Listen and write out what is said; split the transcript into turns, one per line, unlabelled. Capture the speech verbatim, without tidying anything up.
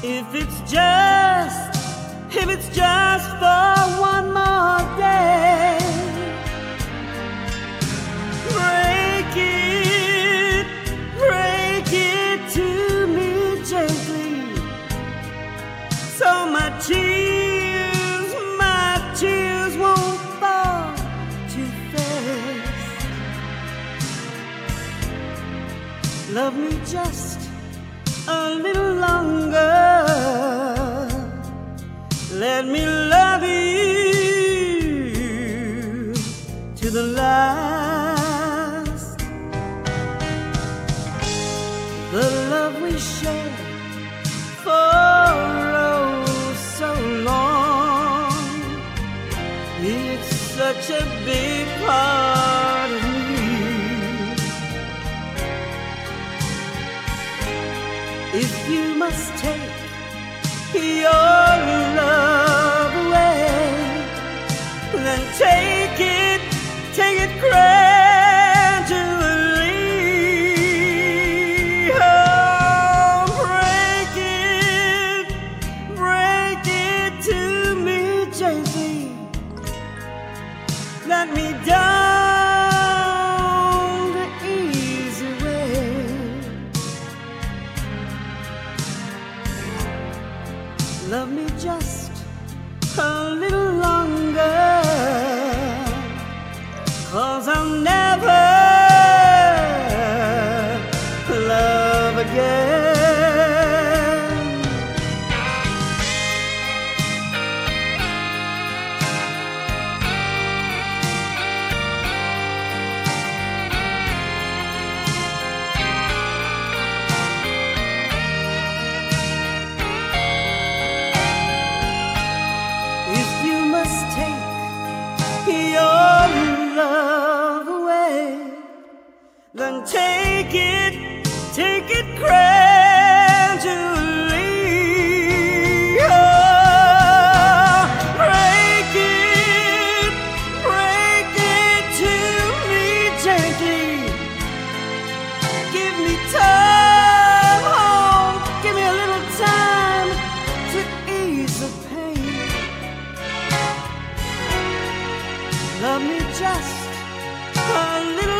If it's just, if it's just for one more day, break it, break it to me gently, so my tears, my tears won't fall too fast. Love me just a little longer. Let me love you to the last. The love we shared for oh so long, it's such a big part of me. If you must take your love away, then take it, take it gradually. Oh, break it, break it to me gently. Let me down the easy way. Love me just a little longer, 'cause I'll never love again. Your love away, then take it, take it gradually. Oh, break it, break it to me gently. Give me time, oh, give me a little time to ease the pain. Love me just a little